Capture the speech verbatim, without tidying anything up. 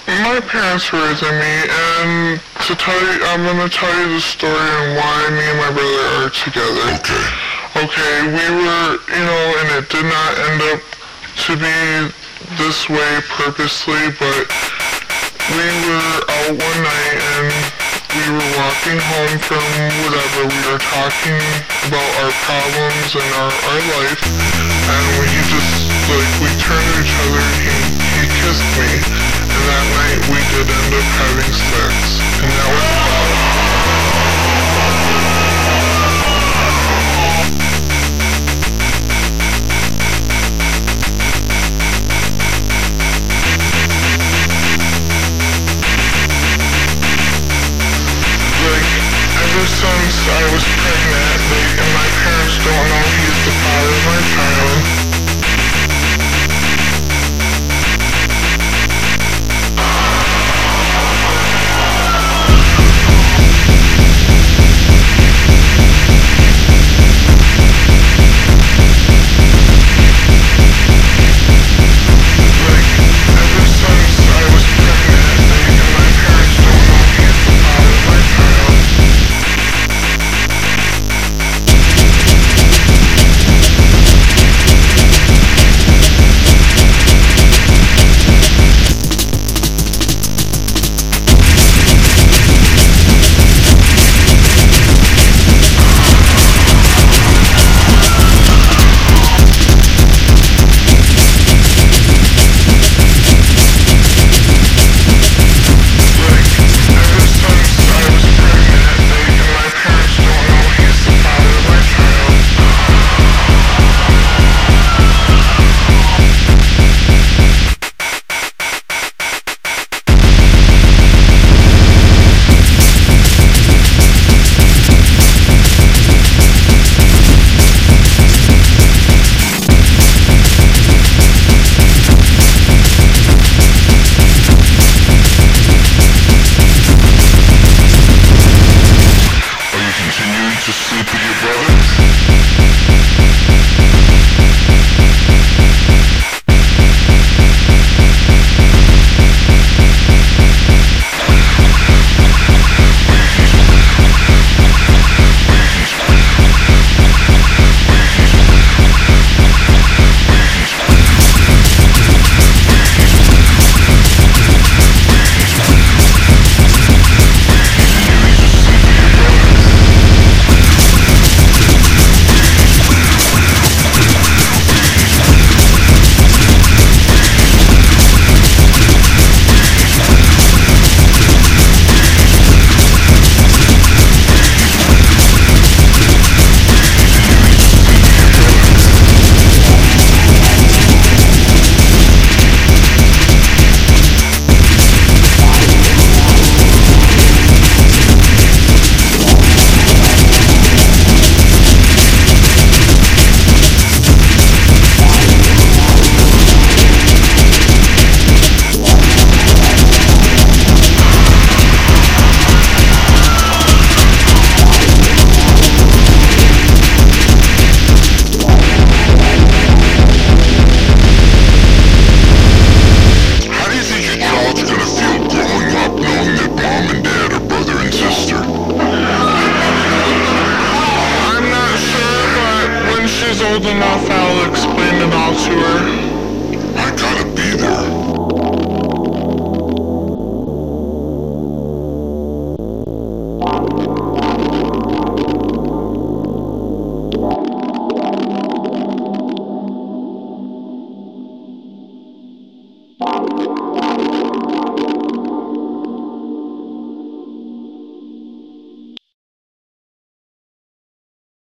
my parents were raising me, and to tell you, I'm gonna tell you the story on why me and my brother are together. Okay. Okay, we were, you know, and it did not end up to be this way purposely, but we were out one night and we were walking home from whatever. We were talking about our problems and our, our life, and we just, like, we turned to each other and he, he kissed me, and that night we did end up having sex, and that was about... Ever since I was pregnant, they, and my parents don't know he's the father of my child. To sleep with your brother? Old enough, I'll explain it all to her.